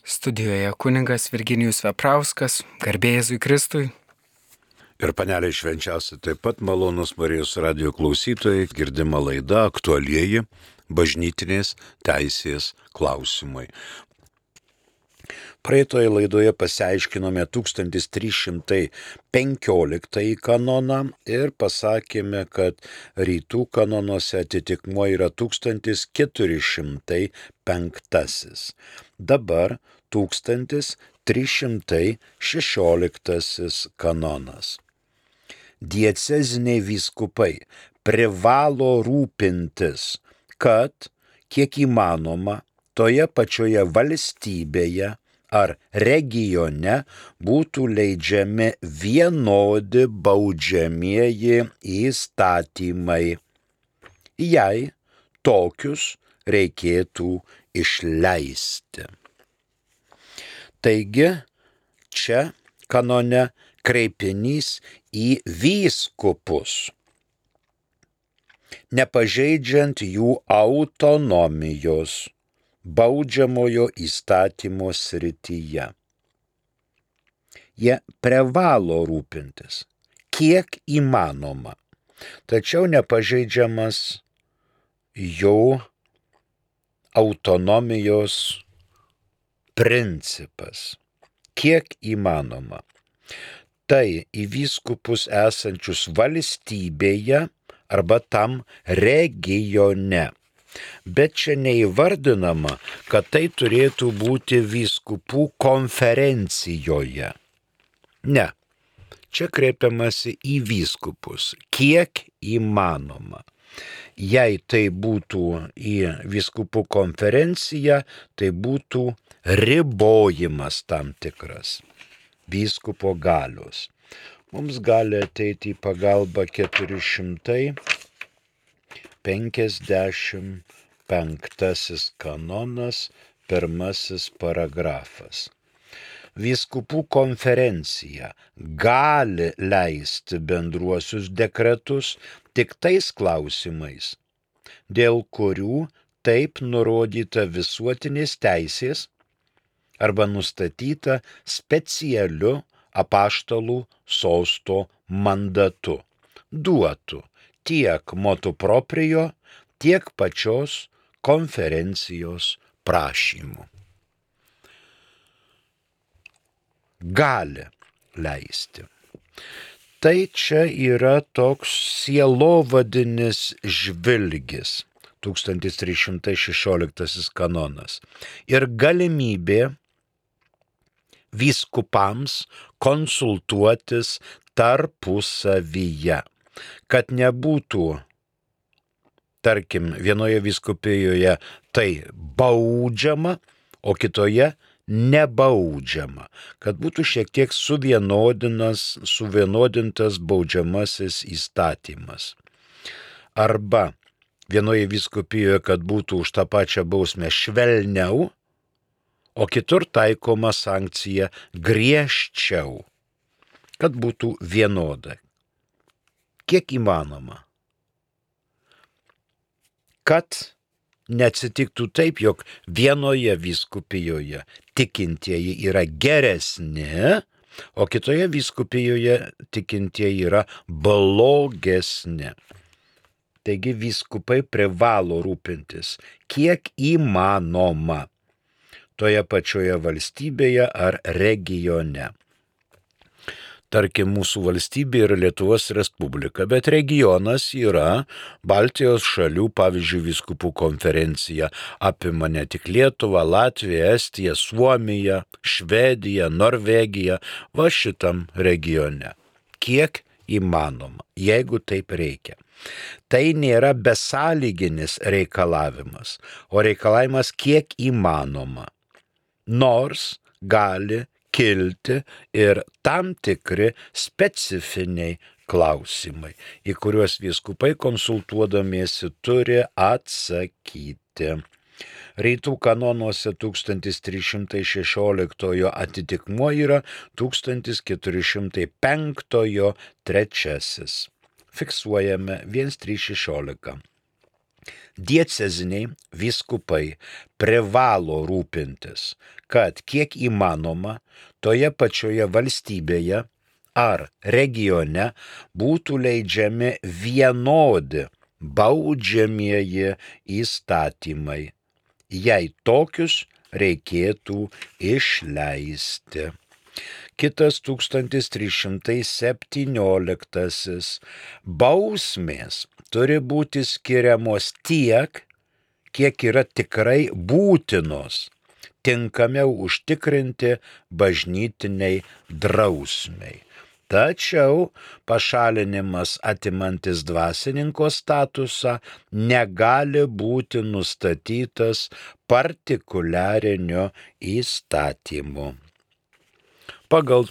Studijoje kunigas Virginijus Veprauskas, garbė Jėzui Kristui. Ir paneliai švenčiausi taip pat malonus Marijos radijo klausytojai, girdima laida aktualieji bažnytinės teisės klausimai. Praeitoje laidoje pasiaiškinome 1315 kanoną ir pasakėme, kad rytų kanonuose atitikmuo yra 1405. Dabar 1316 kanonas. Dieceziniai vyskupai privalo rūpintis, kad kiek įmanoma toje pačioje valstybėje ar regione būtų leidžiami vienodi baudžiamieji įstatymai, jei tokius reikėtų išleisti. Taigi, čia kanone kreipinys į vyskupus, nepažeidžiant jų autonomijos baudžiamojo įstatymo srityje. Jie privalo rūpintis, kiek įmanoma, tačiau nepažeidžiamas jo autonomijos principas, kiek įmanoma. Tai į vyskupus esančius valstybėje arba tam regione. Bet čia neįvardinama, kad tai turėtų būti vyskupų konferencijoje. Ne, čia kreipiamasi į vyskupus, kiek įmanoma. Jei tai būtų į vyskupų konferenciją, tai būtų ribojimas tam tikras vyskupo galios. Mums gali ateiti į pagalbą 455 kanonas, 1 paragrafas. Vyskupų konferencija gali leisti bendruosius dekretus tik tais klausimais, dėl kurių taip nurodyta visuotinės teisės arba nustatyta specialiu apaštalų sosto mandatu, duotų tiek motu proprio, tiek pačios konferencijos prašymų. Gali leisti. Tai čia yra toks sielovadinis žvilgis, 1316 kanonas, ir galimybė vyskupams konsultuotis tarpusavyje, kad nebūtų, tarkim, vienoje vyskupijoje tai baudžiama, o kitoje nebaudžiama, kad būtų šiek tiek suvienodintas baudžiamasis įstatymas. Arba vienoje vyskupijoje, kad būtų už tą pačią bausmę švelniau, o kitur taikoma sankcija griežčiau, kad būtų vienodai. Kiek įmanoma. Kad neatsitiktų taip, jog vienoje vyskupijoje tikintieji yra geresni, o kitoje vyskupijoje tikintieji yra blogesni. Taigi vyskupai privalo rūpintis, kiek įmanoma toje pačioje valstybėje ar regione. Tarkim, mūsų valstybė yra Lietuvos Respublika, bet regionas yra Baltijos šalių, pavyzdžiui, vyskupų konferencija, apima ne tik Lietuvą, Latviją, Estiją, Suomiją, Švediją, Norvegiją, va šitam regione. Kiek įmanoma, jeigu taip reikia. Tai nėra besąlyginis reikalavimas, o reikalavimas kiek įmanoma. Nors gali kilti ir tam tikri specifiniai klausimai, į kuriuos vyskupai konsultuodamiesi turi atsakyti. Rytų kanonuose 1316 atitikmuo yra 1405 trečiasis. Fiksuojame 1316. Dieceziniai vyskupai privalo rūpintis, kad kiek įmanoma toje pačioje valstybėje ar regione būtų leidžiami vienodi baudžiamieji įstatymai, jei tokius reikėtų išleisti. Kitas 1317. Bausmės turi būti skiriamos tiek, kiek yra tikrai būtinos, tinkamiau užtikrinti bažnytiniai drausmei. Tačiau pašalinimas atimantis dvasininko statusą negali būti nustatytas partikuliariniu įstatymu. Pagal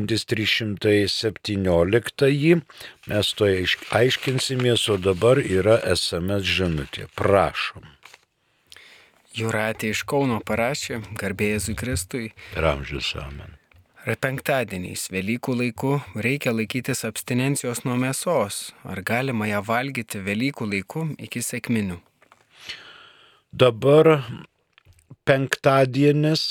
1317 mes to aiškinsimės, o dabar yra SMS žinutė. Prašom. Jūratė iš Kauno parašė, garbė Jėzui Kristui. Ir amžius amen. Penktadieniais Velykų laiku reikia laikytis abstinencijos nuo mėsos. Ar galima ją valgyti Velykų laiku iki sekminių? Dabar penktadienis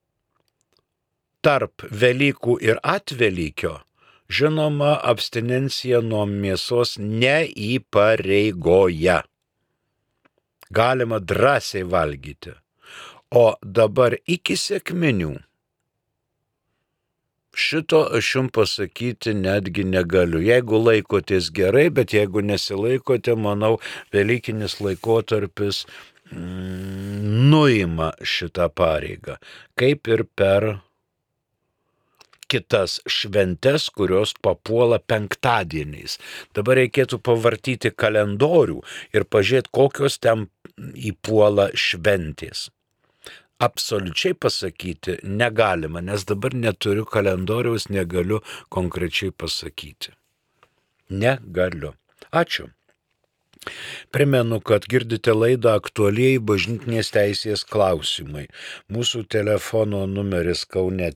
tarp Velykų ir atvelykio, žinoma, abstinencija nuo mėsos neįpareigoja. Galima drąsiai valgyti. O dabar iki sekminių šito aš jums pasakyti netgi negaliu. Jeigu laikotės gerai, bet jeigu nesilaikote, manau, velykinis laikotarpis nuima šitą pareigą. Kaip ir per kitas šventes, kurios papuola penktadieniais. Dabar reikėtų pavartyti kalendorių ir pažiūrėti, kokios ten įpuola šventės. Absoliučiai pasakyti negalima, nes dabar neturiu kalendoriaus, negaliu konkrečiai pasakyti. Negaliu. Ačiū. Primenu, kad girdite laidą Aktualieji bažnytinės teisės klausimai. Mūsų telefono numeris Kaune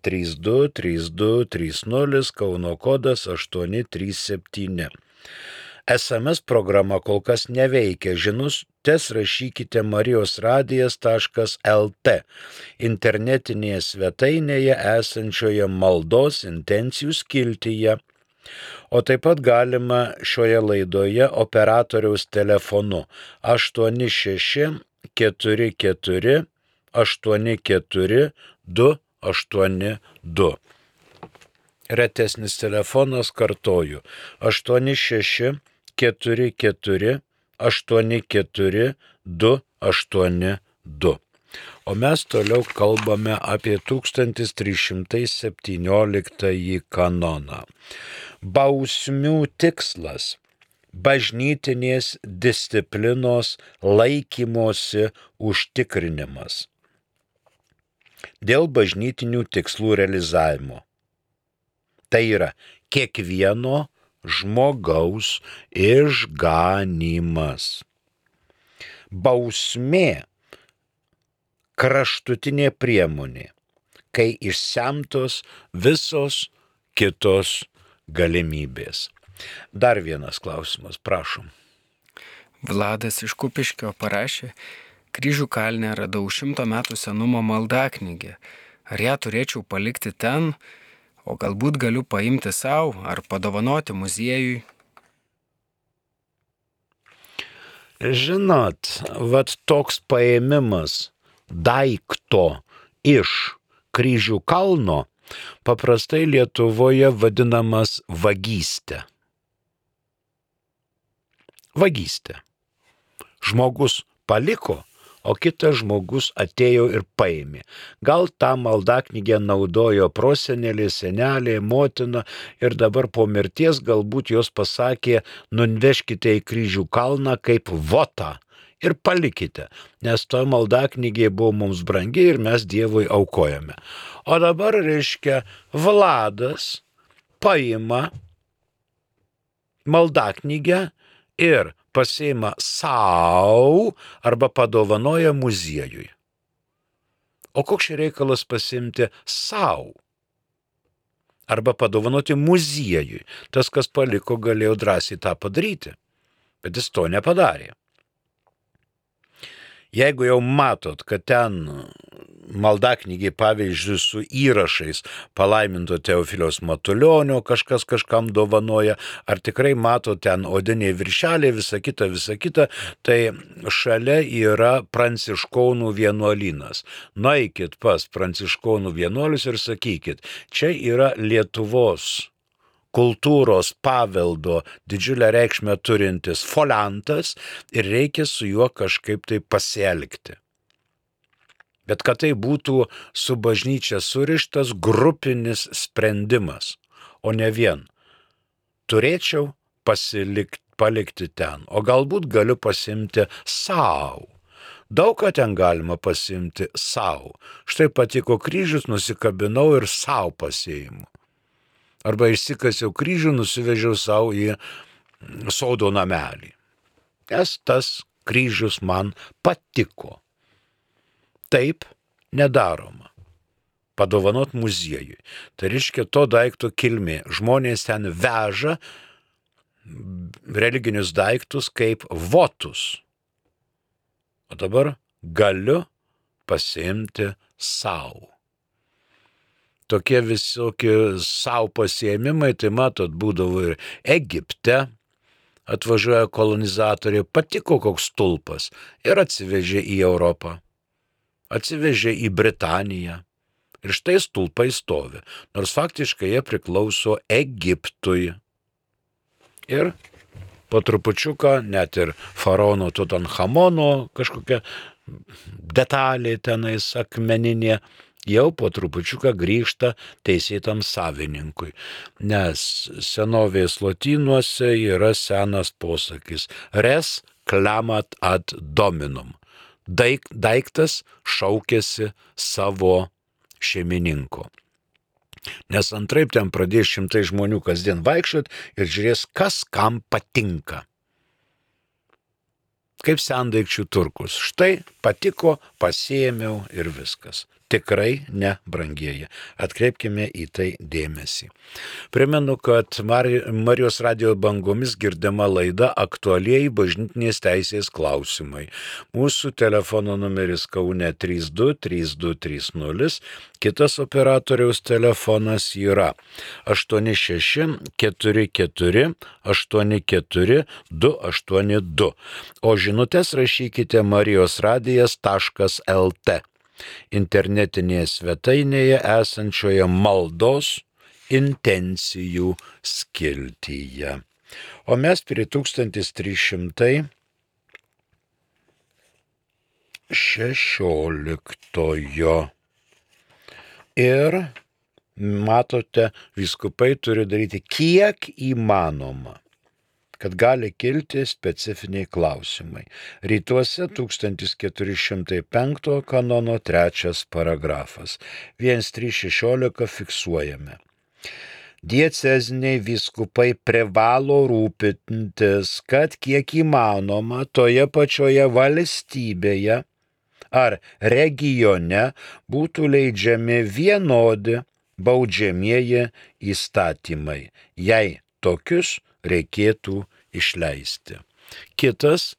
323230, Kauno kodas 837. SMS programa kol kas neveikia. Žinutes rašykite marijosradijas.lt internetinėje svetainėje esančioje maldos intencijų skiltyje. O taip pat galima šioje laidoje operatoriaus telefonu 86 44 84 282. Retesnis telefonas, kartoju, 86 44 84 282. O mes toliau kalbame apie 1317 kanoną. Bausmių tikslas – bažnytinės disciplinos laikymosi užtikrinimas dėl bažnytinių tikslų realizavimo. Tai yra kiekvieno žmogaus išganymas. Bausmė – kraštutinė priemonė, kai išsemtos visos kitos galimybės. Dar vienas klausimas, prašom. Vladas iš Kupiškio parašė, Kryžių kalne radau 100 metų senumo maldaknygę. Ar ją turėčiau palikti ten, o galbūt galiu paimti savo ar padovanoti muziejui? Žinot, vat toks paėmimas daikto iš Kryžių kalno paprastai Lietuvoje vadinamas vagyste. Vagyste. Žmogus paliko, o kitas žmogus atėjo ir paėmė. Gal tą maldaknygę naudojo prosenelė, senelė, motina ir dabar po mirties galbūt jos pasakė, nunvežkite į Kryžių kalną kaip votą ir palikite, nes to maldaknygė buvo mums brangi ir mes Dievui aukojame. O dabar, reiškia, Vladas paima maldaknygę ir pasiima savo arba padovanoja muziejui. O koks čia reikalas pasiimti savo arba padovanoti muziejui? Tas, kas paliko, galėjo drąsiai tą padaryti, bet jis to nepadarė. Jeigu jau matot, kad ten maldaknygiai, pavyzdžiui, su įrašais palaiminto Teofiliaus Matulionio kažkas kažkam dovanoja, ar tikrai mato ten odiniai viršeliai, visa kita, tai šalia yra pranciškonų vienuolynas. Nueikit pas pranciškonų vienuolius ir sakykit, čia yra Lietuvos kultūros paveldo didžiulę reikšmę turintis foliantas ir reikia su juo kažkaip tai pasielgti. Bet kad tai būtų su bažnyčia surištas grupinis sprendimas, o ne vien. Turėčiau palikti ten, o galbūt galiu pasimti savo. Daug ką ten galima pasimti savo. Štai patiko kryžius, nusikabinau ir savo pasiimu. Arba išsikasiau kryžių, nusivežiau savo į sodo namelį. Nes tas kryžius man patiko. Taip nedaroma. Padovanot muziejui. Tai reiškia to daikto kilmė. Žmonės ten veža religinius daiktus kaip votus. O dabar galiu pasiimti savo. Tokie visokie savo pasiėmimai, tai matot, būdavo ir Egipte. Atvažiuoja kolonizatoriai, patiko koks stulpas ir atsivežė į Europą. Atsivežė į Britaniją. Ir štai stulpai stovi, nors faktiškai jie priklauso Egiptui. Ir po trupučiuką net ir faraono Tutanchamono kažkokia detalė tenais akmeninė jau po trupučiuką grįžta teisėtam savininkui. Nes senovės lotynuose yra senas posakis res clamat ad dominum. Daiktas šaukėsi savo šeimininko. Nes antraip ten pradės šimtai žmonių kasdien vaikščiot ir žiūrės, kas kam patinka. Kaip sendaikčių turkus. Štai patiko, pasiėmiau ir viskas. Tikrai ne, brangieji. Atkreipkime į tai dėmesį. Primenu, kad Marijos radijo bangomis girdima laida aktualieji bažnytinės teisės klausimai. Mūsų telefono numeris Kaune 323230, kitas operatoriaus telefonas yra 864484 282, o žinutės rašykite marijosradijas.lt. internetinėje svetainėje esančioje maldos intencijų skiltyje. O mes prie 1316 ir matote, vyskupai turi daryti kiek įmanoma, kad gali kilti specifiniai klausimai. Rytuose 1405 kanono 3 paragrafas. 1.3.16 fiksuojame. Dieceziniai vyskupai privalo rūpintis, kad kiek įmanoma toje pačioje valstybėje ar regione būtų leidžiami vienodi baudžiamieji įstatymai, jei tokius reikėtų išleisti. Kitas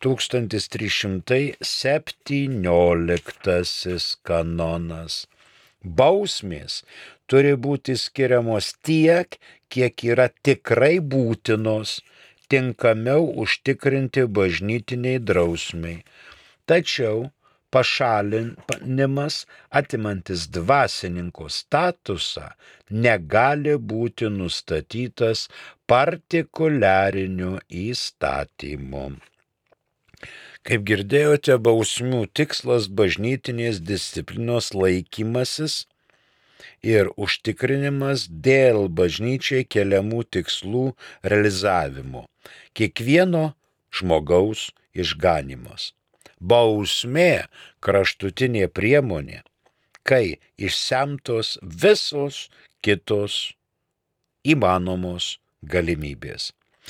1317 kanonas. Bausmės turi būti skiriamos tiek, kiek yra tikrai būtinos, tinkamiau užtikrinti bažnytiniai drausmiai. Tačiau pašalinimas atimantis dvasininko statusą negali būti nustatytas partikuliariniu įstatymu. Kaip girdėjote, bausmių tikslas bažnytinės disciplinos laikymasis ir užtikrinimas dėl bažnyčiai keliamų tikslų realizavimo. Kiekvieno žmogaus išganymas. Bausmė kraštutinė priemonė, kai išsemtos visos kitos įmanomos galimybės.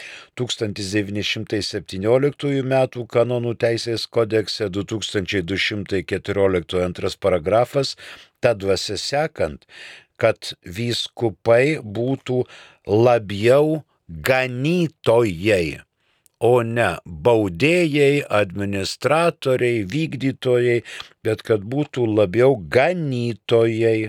1917 m. kanonų teisės kodekse 2214 2 paragrafas, ta dvasia sekant, kad vyskupai būtų labiau ganytojai, o ne baudėjai, administratoriai, vykdytojai, bet kad būtų labiau ganytojai.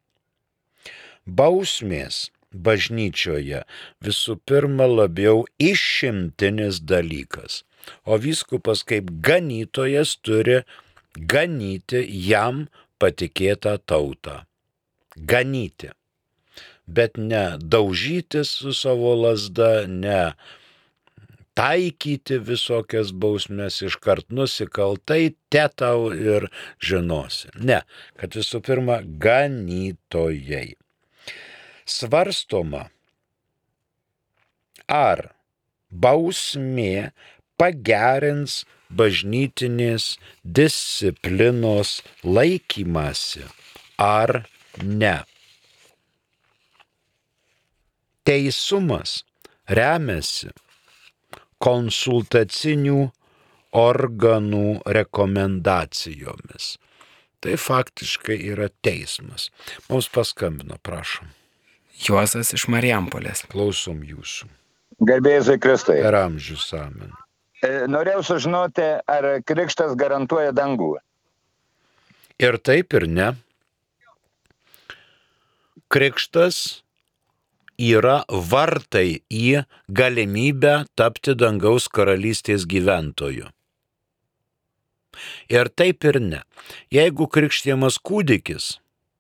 Bausmės bažnyčioje visų pirma labiau išimtinis dalykas, o vyskupas kaip ganytojas turi ganyti jam patikėtą tautą. Ganyti. Bet ne daužytis su savo lazda, ne taikyti visokias bausmes iškart nusikaltai, te tau ir žinosi. Ne, kad visų pirma ganytojai. Svarstoma, ar bausmė pagerins bažnytinės disciplinos laikymąsi, ar ne. Teisumas remiasi konsultacinių organų rekomendacijomis. Tai faktiškai yra teismas. Mums paskambino, prašom. Juozas iš Marijampolės. Klausom jūsų. Garbėjai Kristui. Per amžius amen. Norėjau sužinoti, ar krikštas garantuoja dangų. Ir taip, ir ne. Krikštas yra vartai į galimybę tapti dangaus karalystės gyventoju. Ir taip, ir ne. Jeigu krikštijamas kūdikis,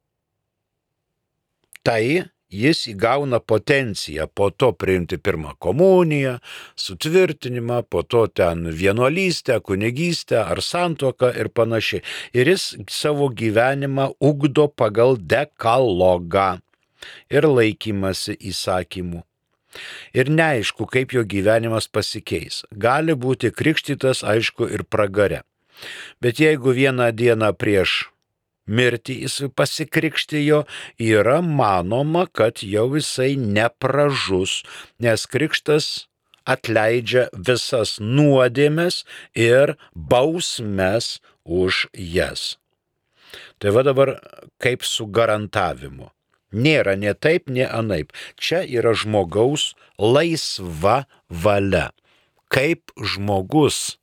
tai jis įgauna potenciją po to priimti pirmą komuniją, sutvirtinimą, po to ten vienuolystę, kunigystę ar santuoką ir panašiai. Ir jis savo gyvenimą ugdo pagal dekalogą ir laikymasi įsakymų. Ir neaišku, kaip jo gyvenimas pasikeis. Gali būti krikštytas, aišku, ir pragare. Bet jeigu vieną dieną prieš mirtį jis pasikrikštijo, yra manoma, kad jau jisai nepražus, nes krikštas atleidžia visas nuodėmes ir bausmes už jas. Tai va dabar kaip su garantavimu. Nėra ne taip, ne anaip. Čia yra žmogaus laisva valia. Kaip žmogus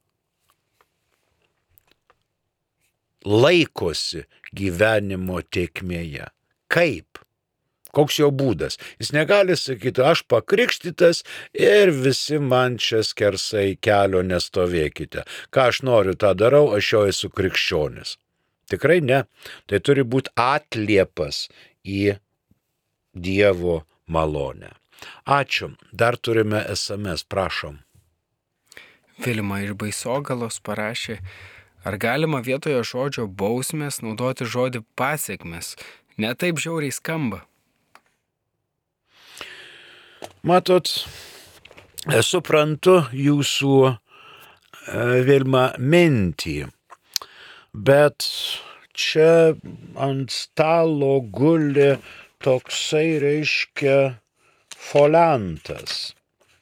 laikosi gyvenimo tėkmėje. Kaip? Koks jo būdas? Jis negali sakyti, aš pakrikštytas ir visi man čia skersai kelio nestovėkite. Ką aš noriu, tą darau, aš jau esu krikščionis. Tikrai ne. Tai turi būti atliepas į Dievo malonę. Ačiū. Dar turime SMS, prašom. Vilma iš Baisogalos parašė, ar galima vietoje žodžio bausmės naudoti žodį pasekmes? Ne taip žiauriai skamba. Matot, suprantu jūsų Vilma mintį, bet čia ant stalo guli toksai, reiškia, foliantas.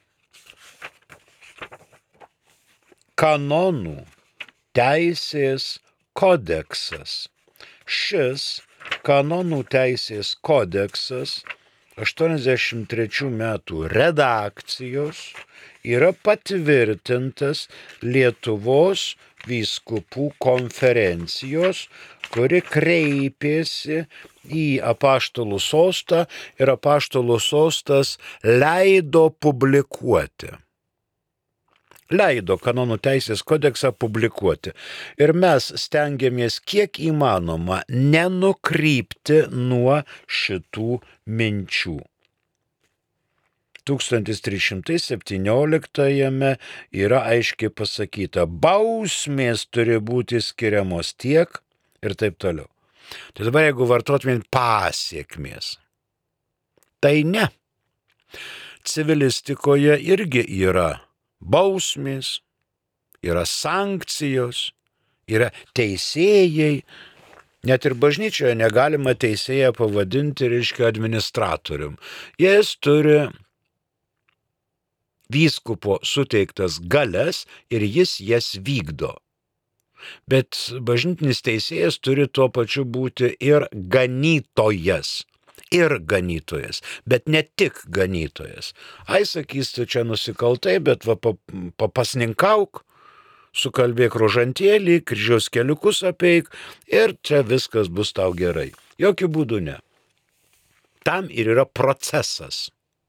Kanonų teisės kodeksas. Šis kanonų teisės kodeksas 83 metų redakcijos yra patvirtintas Lietuvos vyskupų konferencijos, kuri kreipėsi į apaštalų sostą ir apaštalų sostas leido publikuoti. Leido kanonų teisės kodeksą publikuoti. Ir mes stengiamės kiek įmanoma nenukrypti nuo šitų minčių. 1317 yra aiškiai pasakyta, bausmės turi būti skiriamos tiek ir taip toliau. Tai dabar jeigu vartotumėm pasiekmės, tai ne. Civilistikoje irgi yra bausmės, yra sankcijos, yra teisėjai. Net ir bažnyčioje negalima teisėją pavadinti, reiškia, administratorium. Jis turi vyskupo suteiktas galias ir jis jas vykdo. Bet bažnytinis teisėjas turi tuo pačiu būti ir ganytojas. ir ganytojas, bet ne tik ganytojas. Ai, sakys, tu čia nusikaltai, bet papasninkauk, sukalbėk rožantėlį, kryžiaus keliukus apeik ir čia viskas bus tau gerai. Jokių būdų ne. Tam ir yra procesas.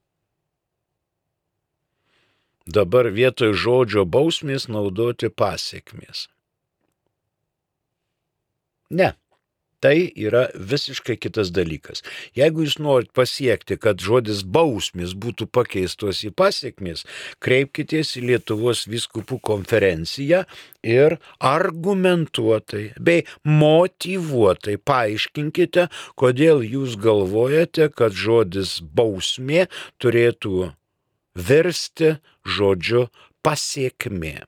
Dabar vietoj žodžio bausmės naudoti pasiekmės. Ne. Tai yra visiškai kitas dalykas. Jeigu jūs norit pasiekti, kad žodis bausmės būtų pakeistos į pasiekmės, kreipkitės į Lietuvos vyskupų konferenciją ir argumentuotai bei motyvuotai paaiškinkite, kodėl jūs galvojate, kad žodis bausmė turėtų virsti žodžiu pasiekmė.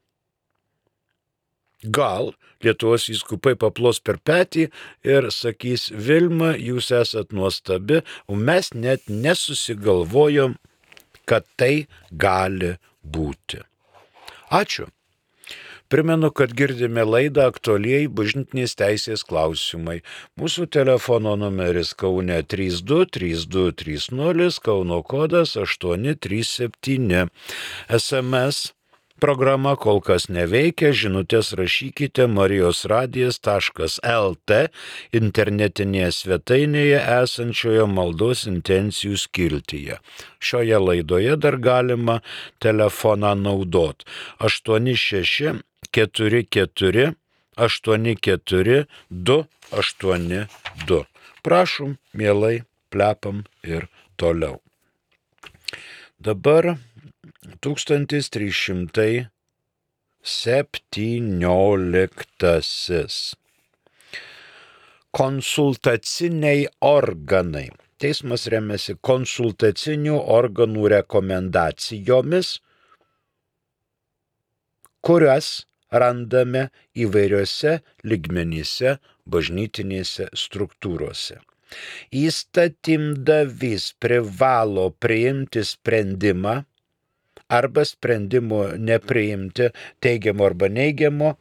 Gal Lietuvos vyskupai paplos per petį ir sakys, Vilma, jūs esat nuostabi, o mes net nesusigalvojom, kad tai gali būti. Ačiū. Primenu, kad girdime laidą aktualieji bažnytinės teisės klausimai. Mūsų telefono numeris Kaune 323230, Kauno kodas 837. SMS programa kol kas neveikia, žinutės rašykite marijosradijas.lt internetinėje svetainėje esančioje maldos intencijų skiltyje. Šioje laidoje dar galima telefoną naudot 86 44 84 282. Prašom, mielai, plepam ir toliau. Dabar 1317. Konsultaciniai organai. Teismas remiasi konsultacinių organų rekomendacijomis, kurias randame įvairiose lygmenyse bažnytinėse struktūrose. Įstatymdavys privalo priimti sprendimą arba sprendimo nepriimti teigiamo arba neigiamo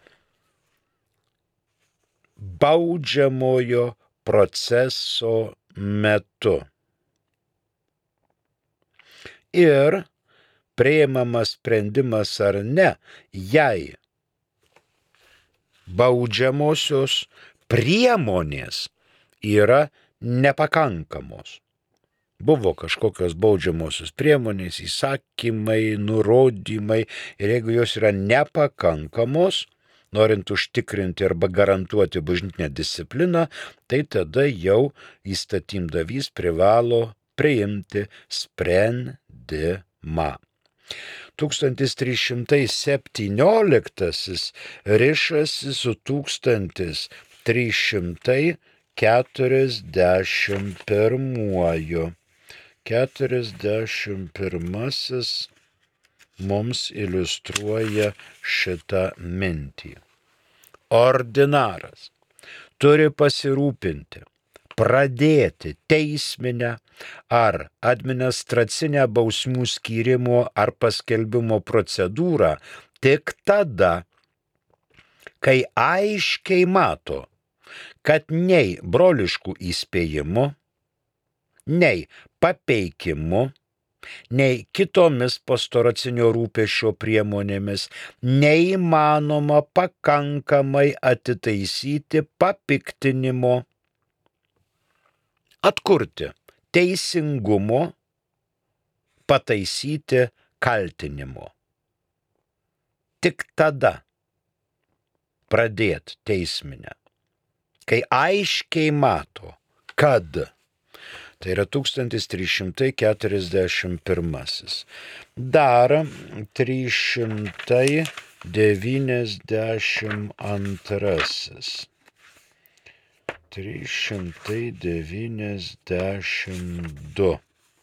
baudžiamojo proceso metu. Ir priimamas sprendimas ar ne, jei baudžiamosios priemonės yra nepakankamos. Buvo kažkokios baudžiamosios priemonės, įsakymai, nurodymai ir jeigu jos yra nepakankamos, norint užtikrinti arba garantuoti bažnytinę discipliną, tai tada jau įstatymdavys privalo priimti sprendimą. 1317 rišasi su 1341. 41 mums iliustruoja šitą mintį. Ordinaras turi pasirūpinti, pradėti teisminę ar administracinę bausmių skyrimo ar paskelbimo procedūrą tik tada, kai aiškiai mato, kad nei broliškų įspėjimų, nei papeikimu, nei kitomis pastoracinio rūpesčio priemonėmis neįmanoma pakankamai atitaisyti papiktinimo, atkurti teisingumo, pataisyti kaltinimo. Tik tada pradėti teisminę, kai aiškiai mato, kad tai yra 1341. Dar 392. 392.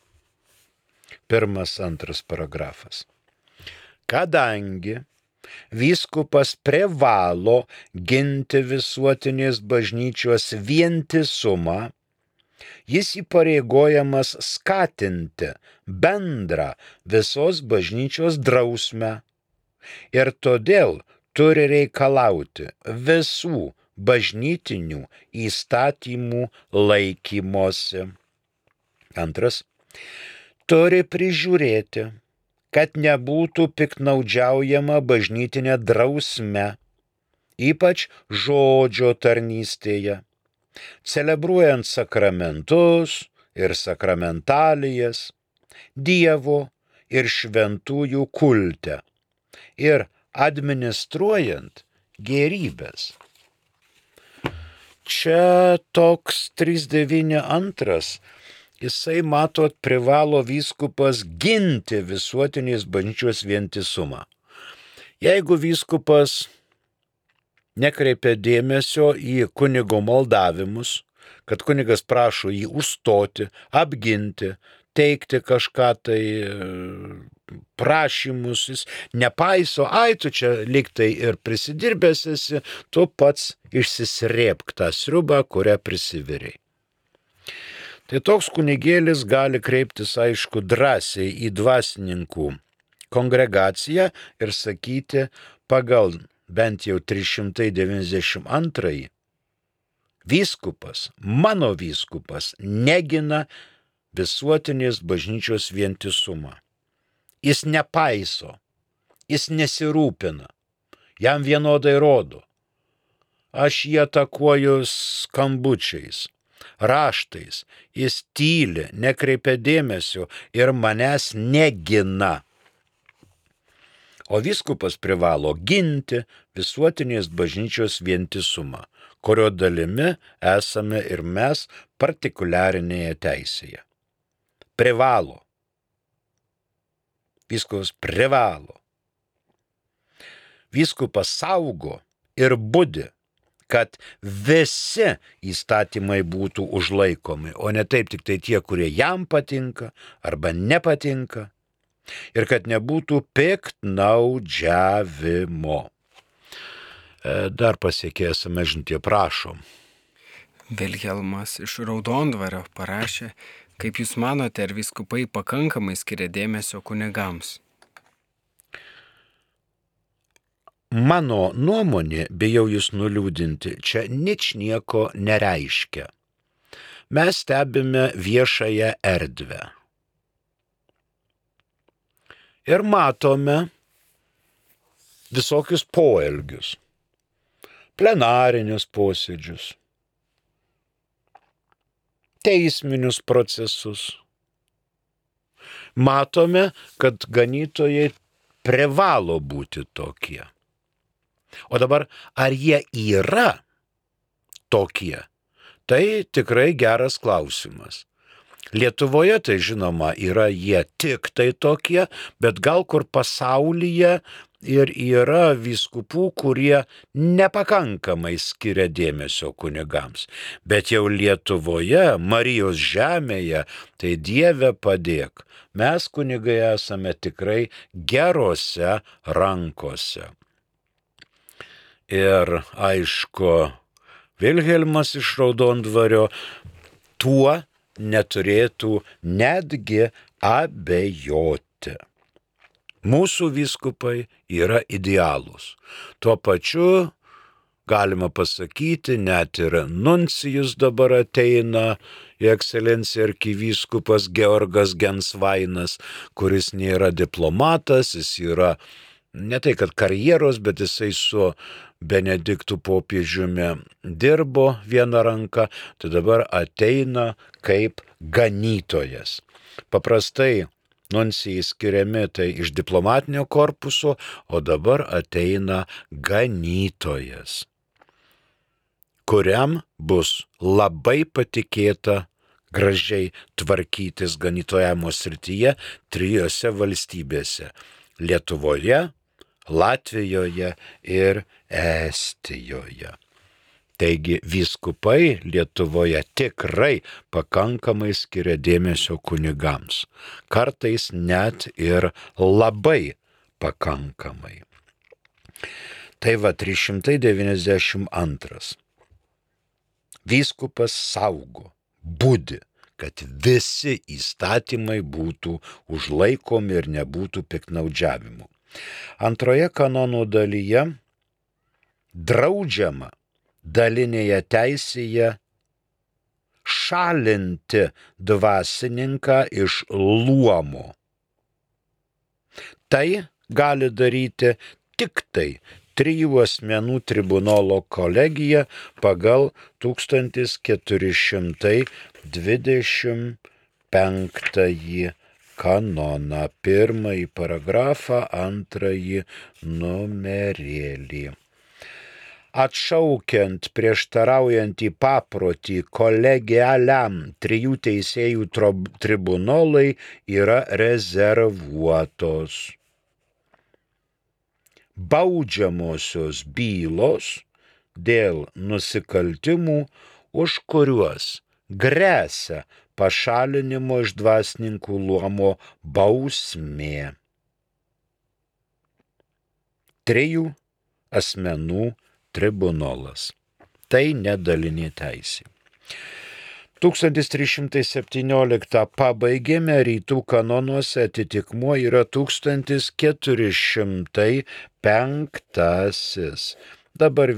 1-2 paragrafas. Kadangi vyskupas privalo ginti visuotinės bažnyčios vientisumą, jis įpareigojamas skatinti bendrą visos bažnyčios drausmę ir todėl turi reikalauti visų bažnytinių įstatymų laikymosi. Antras, turi prižiūrėti, kad nebūtų piktnaudžiaujama bažnytinė drausme, ypač žodžio tarnystėje, celebruojant sakramentus ir sakramentalijas, Dievo ir šventųjų kulte ir administruojant gėrybės. Čia toks 392, jisai, matot, privalo vyskupas ginti visuotinės bažnyčios vientisumą. Jeigu vyskupas nekreipia dėmesio į kunigo maldavimus, kad kunigas prašo jį užstoti, apginti, teikti kažką tai prašymus, jis nepaiso, tu čia liktai ir prisidirbęs esi, tu pats išsisrėpk tą sriubą, kurią prisiviriai. Tai toks kunigėlis gali kreiptis, aišku, drąsiai į dvasininkų kongregaciją ir sakyti pagal bent jau 392 vyskupas, mano vyskupas, negina visuotinės bažnyčios vientisumą. Jis nepaiso, jis nesirūpina, jam vienodai rodo. Aš jį atakuoju skambučiais, raštais, jis tyli, nekreipia dėmesio ir manęs negina. O vyskupas privalo ginti visuotinės bažnyčios vientisumą, kurio dalimi esame ir mes partikuliarinėje teisėje. Privalo. Vyskupas privalo. Vyskupas saugo ir budi, kad visi įstatymai būtų užlaikomi, o ne taip tik tai tie, kurie jam patinka arba nepatinka, ir kad nebūtų piktnaudžiavimo. Dar pasiekė esame žinutė, prašom. Vilhelmas iš Raudondvario parašė, kaip jūs manote, ar vyskupai pakankamai skiria dėmesio kunigams? Mano nuomonė, bijau jūs nuliūdinti, čia ničnieko nereiškia. Mes stebime viešąją erdvę. Ir matome visokius poelgius, plenarinius posėdžius, teisminius procesus. Matome, kad ganytojai privalo būti tokie. O dabar, ar jie yra tokie? Tai tikrai geras klausimas. Lietuvoje tai žinoma yra jie tik tai tokie, bet gal kur pasaulyje ir yra vyskupų, kurie nepakankamai skiria dėmesio kunigams. Bet jau Lietuvoje, Marijos žemėje, tai Dieve padėk. Mes kunigai esame tikrai gerose rankose. Ir aišku, Vilhelmas iš Raudondvario tuo neturėtų netgi abejoti. Mūsų vyskupai yra idealūs. Tuo pačiu galima pasakyti, net ir nuncijus dabar ateina į ekscelenciją arkivyskupas Georgas Gensvainas, kuris nėra diplomatas, jis yra ne tai kad karjeros, bet jisai su Benediktu popiežiumi dirbo vieną ranką, tai dabar ateina kaip ganytojas. Paprastai nuncijai skiriami tai iš diplomatinio korpuso, o dabar ateina ganytojas, kuriam bus labai patikėta gražiai tvarkytis ganytojavimo srityje 3 valstybėse – Lietuvoje, Latvijoje ir Estijoje. Taigi vyskupai Lietuvoje tikrai pakankamai skiria dėmesio kunigams, kartais net ir labai pakankamai. Tai va 392. Vyskupas saugo, budi, kad visi įstatymai būtų užlaikomi ir nebūtų piktnaudžiavimų. Antroje kanonų dalyje draudžiama dalinėje teisėje šalinti dvasininką iš luomo. Tai gali daryti tik tai 3 asmenų tribunolo kolegija pagal 1425 kanoną, 1 paragrafą, 2 numerėlį. Atšaukiant prieštaraujantį paprotį kolegialiam 3 teisėjų tribunolai yra rezervuotos. Baudžiamosios bylos dėl nusikaltimų, už kuriuos gresia pašalinimo iš dvasininkų luomo bausmė. 3 asmenų tribunolas. Tai nedalinė teisė. 1317 pabaigėme, rytų kanonuose atitikmuo yra 1405. Dabar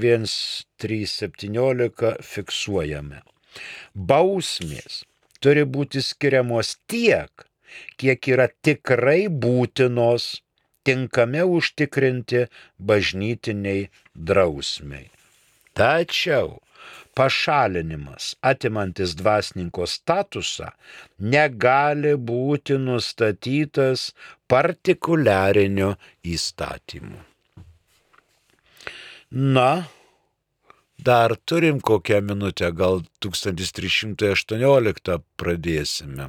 1317 fiksuojame. Bausmės turi būti skiriamos tiek, kiek yra tikrai būtinos, tinkami užtikrinti bažnytiniai drausmei. Tačiau pašalinimas, atimantis dvasininko statusą, negali būti nustatytas partikuliariniu įstatymu. Na, dar turim kokią minutę, gal 1318 pradėsime.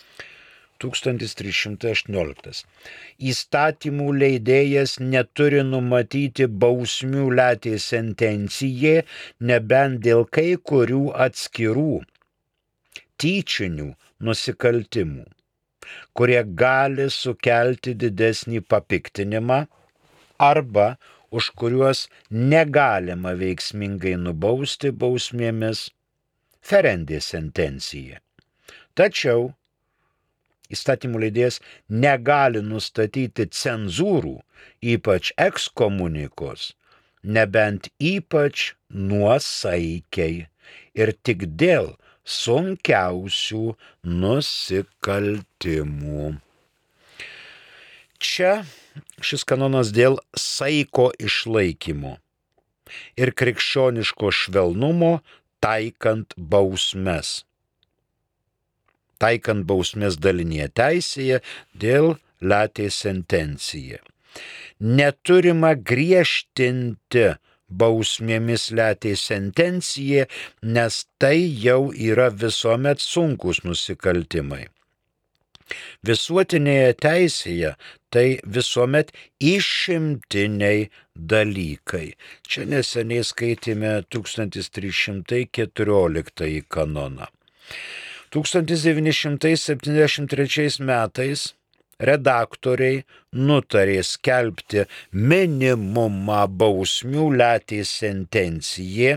1318. Įstatymų leidėjas neturi numatyti bausmių letė sentencijai, nebent dėl kai kurių atskirų tyčinių nusikaltimų, kurie gali sukelti didesnį papiktinimą arba už kuriuos negalima veiksmingai nubausti bausmėmis ferendė sentencija. Tačiau įstatymų leidėjas negali nustatyti cenzūrų, ypač ekskomunikos, nebent ypač nuosaikiai ir tik dėl sunkiausių nusikaltimų. Čia šis kanonas dėl saiko išlaikymo ir krikščioniško švelnumo taikant bausmes. Taikant bausmės dalinėje teisėje dėl letė sentencija. Neturima griežtinti bausmėmis letė sentencija, nes tai jau yra visuomet sunkus nusikaltimai. Visuotinėje teisėje tai visuomet išimtiniai dalykai. Čia neseniai skaitėme 1314 kanoną. 1973 metais redaktoriai nutarė skelbti minimumą bausmių letė sentencijai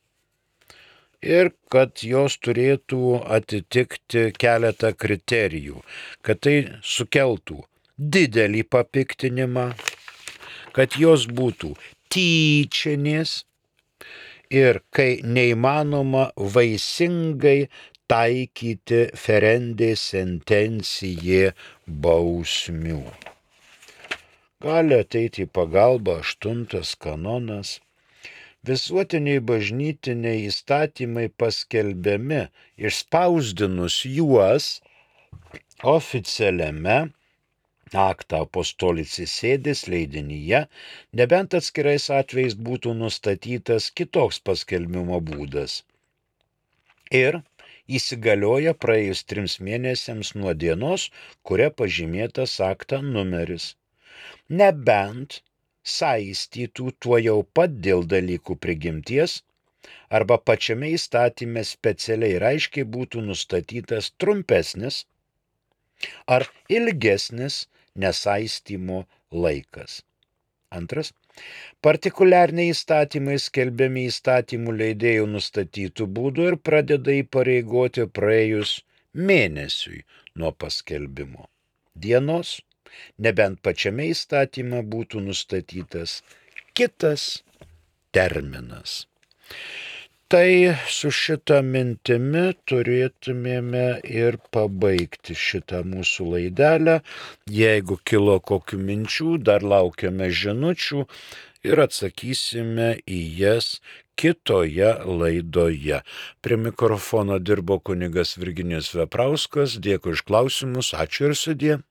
ir kad jos turėtų atitikti keletą kriterijų, kad tai sukeltų didelį papiktinimą, kad jos būtų tyčinės ir kai neįmanoma vaisingai taikyti ferendė sentencijai bausmių. Gali ateiti į pagalbą 8 kanonas. Visuotiniai bažnytiniai įstatymai paskelbiami išspausdinus juos oficialiame Acta Apostolicis Sedis leidinyje, nebent atskirais atvejais būtų nustatytas kitoks paskelbimo būdas. Ir įsigalioja praėjus 3 mėnesiams nuo dienos, kuria pažymėtas akta numeris. Nebent saistytų tuo jau pat dėl dalykų prigimties, arba pačiame įstatyme specialiai ir aiškiai būtų nustatytas trumpesnis ar ilgesnis nesaistymo laikas. Antras. Partikuliariniai įstatymai skelbiami įstatymų leidėjų nustatytų būdų ir pradeda įpareigoti praėjus mėnesiui nuo paskelbimo dienos, nebent pačiame įstatyme būtų nustatytas kitas terminas. Tai su šitą mintimi turėtumėme ir pabaigti šitą mūsų laidelę. Jeigu kilo kokių minčių, dar laukiame žinučių ir atsakysime į jas kitoje laidoje. Prie mikrofono dirbo kunigas Virginijus Veprauskas. Dėkui už klausimus, ačiū ir sudie.